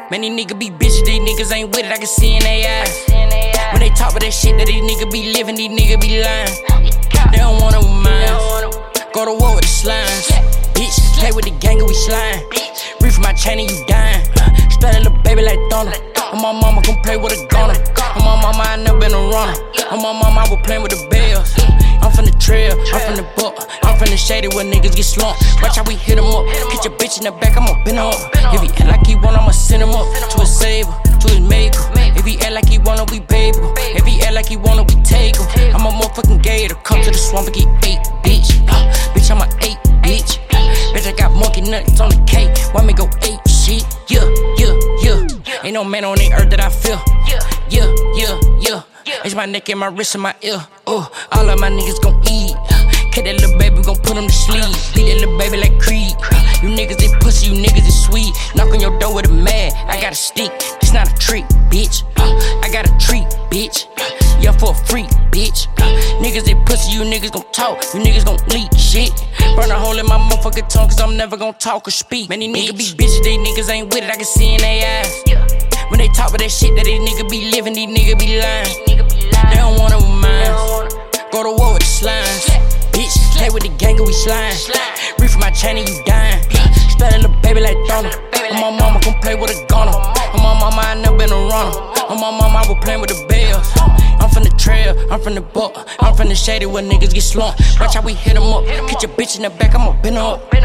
Man, these niggas be bitches, these niggas ain't with it, I can see in their eyes. When they talk about that shit that these niggas be living, these niggas be lying. They don't wanna remind. Go to war with the slimes. Bitch, play with the gang and we slime. Reef my chain and you dying. Study little baby like Donna. On my mama gon' play with a gunner. On my mama, I never been a runner. On my mama, I was playing with the bells. I'm from the trail, I'm from the book. I'm from the shady where niggas get slumped. Watch how we hit him up. Get your bitch in the back, I'ma bend her up. If he act like he want, I'ma send him up. To his saver, to his maker. If he act like he wanna, we baby. If he act like he wanna, we take him. I'm a motherfucking gator. Come to the swamp and get ate, bitch. Bitch, I'm a 8, bitch. Bitch, I got monkey nuts on the cake. Why me go 8 shit? Yeah. Ain't no man on the earth that I feel. Yeah. It's my neck and my wrist and my ear. All of my niggas gon' eat. Catch that little baby, gon' put him to sleep. Beat that little baby like Creed. You niggas is pussy, you niggas is sweet. Knock on your door with a mag. I got a stick, it's not a trick, bitch. I got a treat, bitch. Yeah, for a freak, bitch. Niggas is pussy, you niggas gon' talk. You niggas gon' leak shit. Burn a hole in my motherfucking tongue, cause I'm never gon' talk or speak. Man, these niggas be bitches, these niggas ain't with it, I can see in their eyes. When they talk about that shit that these niggas be living, these niggas be lying. They don't wanna remind. Go to war with the slimes. Bitch, play with the gang and we slime. Reef my chain and you dying. Study little baby like Donna. On my mama gon' play with a gunner. On my mama, I never been a runner. On my mama, I was playing with the bells. I'm from the trail, I'm from the book. I'm from the shady where niggas get slumped. Watch how we hit them up. Get your bitch in the back, I'ma bend her up.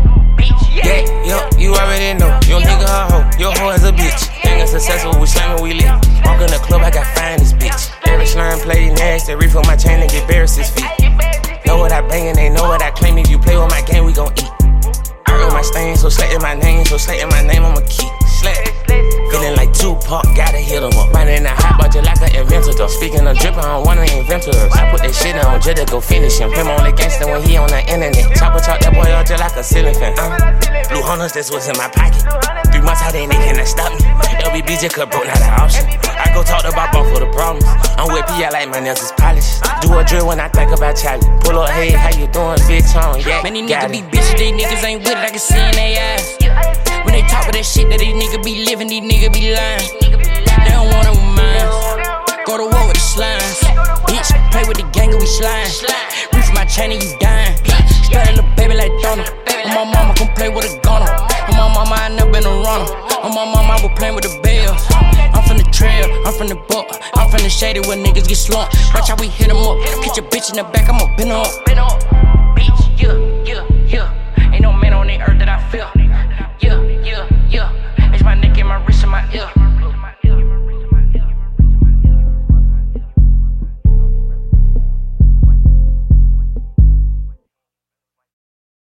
Yeah, you already know. Your nigga a hoe, your hoe is a bitch. Nigga successful, we slamming, we lit. Walk in the club, I got fine this bitch. Every slime play nasty, reef on my chain and get Barris 6 feet. Know what I bangin', they know what I claim. If you play with my game, we gon' eat. I earn my stain, so slatin' my name, I'ma keep. Feeling like Tupac, gotta hit 'em up. Running in the hot bar just like an inventor though. Speaking of drippin', I don't wanna invent us. I put that shit on just to go finish him. Him only gangster when he on the internet. Chopper chop that boy up just like a ceiling fan. Blue Hunters, that's what's in my pocket. 3 months out, they cannot stop me. LBB just cut broke, not an option. I go talk to Bob for the problems. I'm with P, I like my nails is polished. Do a drill when I think about Charlie. Pull up, hey, how you doing, bitch? Yeah, man, these niggas be bitches, these niggas ain't with it, I can see in their eyes. When they talk about that shit that these niggas be living, these niggas be lying. They don't wanna remind. Go to war with the slimes. Bitch, play with the gang and we slime. Reef my chain and you dying. Study little baby like Donna. On my mama gon' play with a gunner. On my mama, I never been a runner. On my mama, I was playing with the bells. I'm from the trail, I'm from the book. I'm from the shady where niggas get slumped. Watch how we hit 'em up. Get your bitch in the back, I'ma bend her up.